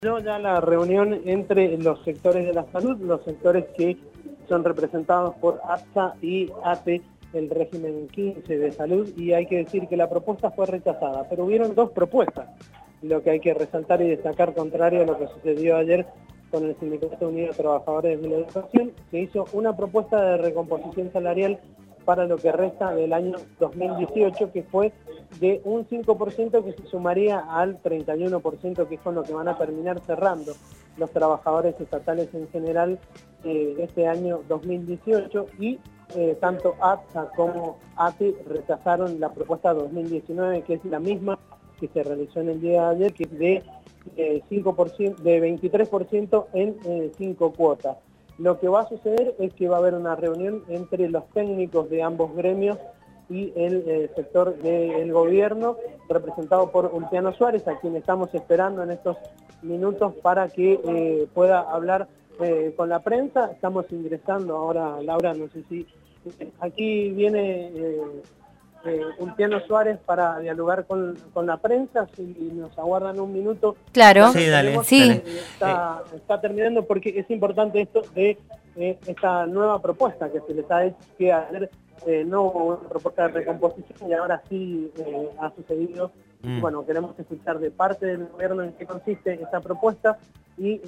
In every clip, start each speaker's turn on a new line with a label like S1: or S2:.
S1: Ya la reunión entre los sectores de la salud, los sectores que son representados por ATSA y ATE, el régimen 15 de salud, y hay que decir que la propuesta fue rechazada, pero hubieron dos propuestas, lo que hay que resaltar y destacar contrario a lo que sucedió ayer con el Sindicato Unido de Trabajadores de la Educación. Se hizo una propuesta de recomposición salarial para lo que resta del año 2018, que fue de un 5% que se sumaría al 31%, que es con lo que van a terminar cerrando los trabajadores estatales en general este año 2018, y tanto ATSA como ATE rechazaron la propuesta 2019, que es la misma que se realizó en el día de ayer, que es de 5%, de 23% en 5 cuotas. Lo que va a suceder es que va a haber una reunión entre los técnicos de ambos gremios y el sector del gobierno, representado por Ulpiano Suárez, a quien estamos esperando en estos minutos para que pueda hablar con la prensa. Estamos ingresando ahora, Laura, no sé si... Aquí viene Ulpiano Suárez para dialogar con la prensa, si nos aguardan un minuto.
S2: Claro, sí, dale. Sí.
S1: Está terminando, porque es importante esto de esta nueva propuesta que se les ha hecho, que ayer no hubo una propuesta de recomposición y ahora sí ha sucedido. Bueno, queremos escuchar de parte del gobierno en qué consiste esta propuesta y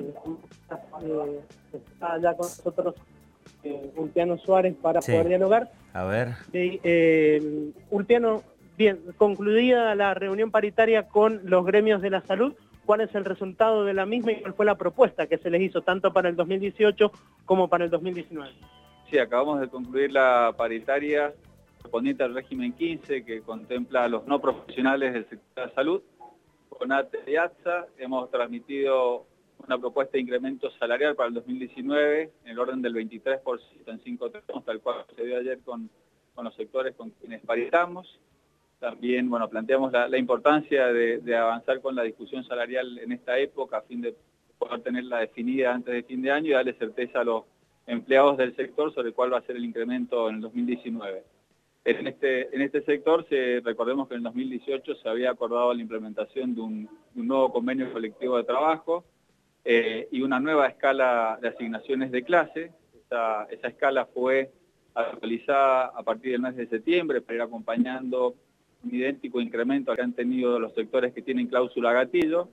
S1: está ya con nosotros Ulpiano Suárez para poder dialogar.
S2: A ver.
S1: Ulpiano, bien, concluida la reunión paritaria con los gremios de la salud, ¿cuál es el resultado de la misma y cuál fue la propuesta que se les hizo tanto para el 2018 como para el 2019?
S3: Sí, acabamos de concluir la paritaria correspondiente al régimen 15, que contempla a los no profesionales del sector de la salud. Con ATE y ATSA hemos transmitido una propuesta de incremento salarial para el 2019 en el orden del 23% en 5 tramos, tal cual se dio ayer con los sectores con quienes paritamos. También, bueno, planteamos la importancia de avanzar con la discusión salarial en esta época a fin de poder tenerla definida antes de fin de año y darle certeza a los empleados del sector sobre cuál va a ser el incremento en el 2019. En este sector, recordemos que en el 2018 se había acordado la implementación de un nuevo convenio colectivo de trabajo y una nueva escala de asignaciones de clase. Esa escala fue actualizada a partir del mes de septiembre para ir acompañando un idéntico incremento que han tenido los sectores que tienen cláusula gatillo.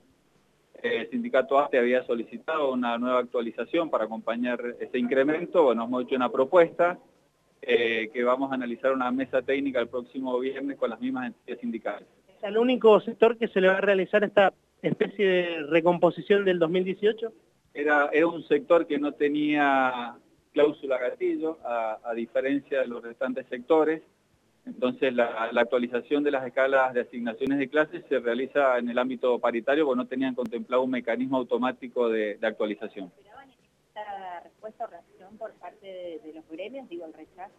S3: El sindicato ATE había solicitado una nueva actualización para acompañar ese incremento. Bueno, hemos hecho una propuesta que vamos a analizar una mesa técnica el próximo viernes con las mismas entidades sindicales.
S1: ¿Es el único sector que se le va a realizar esta especie de recomposición del 2018?
S3: Era un sector que no tenía cláusula gatillo, a diferencia de los restantes sectores. Entonces la actualización de las escalas de asignaciones de clases se realiza en el ámbito paritario, porque no tenían contemplado un mecanismo automático de actualización.
S4: ¿Esperaban esta respuesta o reacción por parte de los gremios, digo, el rechazo?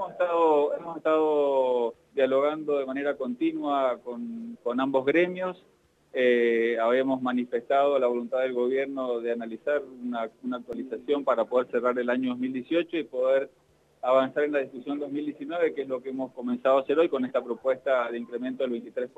S3: Hemos estado dialogando de manera continua con ambos gremios. Habíamos manifestado la voluntad del gobierno de analizar una actualización para poder cerrar el año 2018 y poder avanzar en la discusión 2019, que es lo que hemos comenzado a hacer hoy con esta propuesta de incremento del 23%.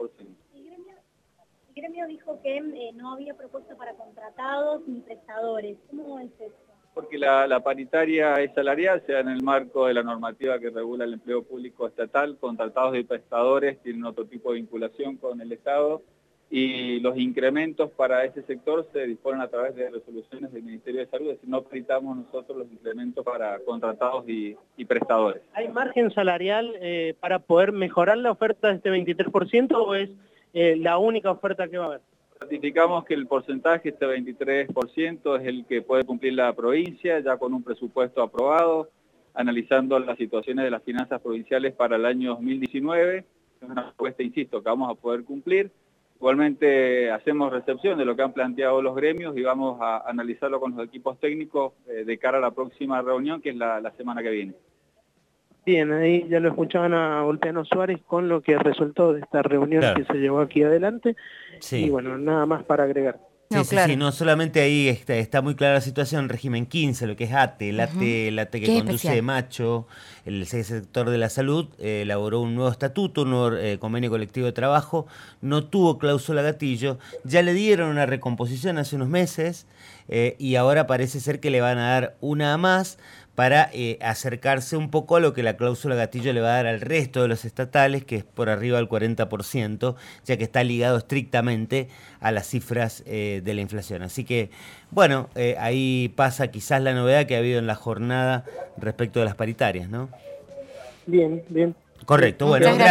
S4: El gremio dijo que no había propuesta para contratados ni prestadores. ¿Cómo es eso?
S3: Porque la paritaria es salarial, sea en el marco de la normativa que regula el empleo público estatal. Contratados y prestadores tienen otro tipo de vinculación con el Estado, y los incrementos para ese sector se disponen a través de resoluciones del Ministerio de Salud, es decir, no paritamos nosotros los incrementos para contratados y prestadores.
S1: ¿Hay margen salarial para poder mejorar la oferta de este 23% o es la única oferta que va a haber?
S3: Ratificamos que el porcentaje, este 23%, es el que puede cumplir la provincia, ya con un presupuesto aprobado, analizando las situaciones de las finanzas provinciales para el año 2019. Es una propuesta, insisto, que vamos a poder cumplir. Igualmente hacemos recepción de lo que han planteado los gremios y vamos a analizarlo con los equipos técnicos de cara a la próxima reunión, que es la semana que viene.
S1: Bien, ahí ya lo escuchaban a Ulpiano Suárez con lo que resultó de esta reunión que se llevó aquí adelante. Sí. Y bueno, nada más para agregar.
S2: Sí, sí, sí, no solamente ahí está muy clara la situación, régimen 15, lo que es ATE, el ATE que conduce
S5: especial?
S2: Macho, el sector de la salud, elaboró un nuevo estatuto, un nuevo convenio colectivo de trabajo, no tuvo cláusula gatillo, ya le dieron una recomposición hace unos meses y ahora parece ser que le van a dar una más para acercarse un poco a lo que la cláusula gatillo le va a dar al resto de los estatales, que es por arriba del 40%, ya que está ligado estrictamente a las cifras de la inflación. Así que, bueno, ahí pasa quizás la novedad que ha habido en la jornada respecto de las paritarias, ¿no?
S1: Bien, bien.
S2: Correcto, bueno.
S5: Muchas gracias.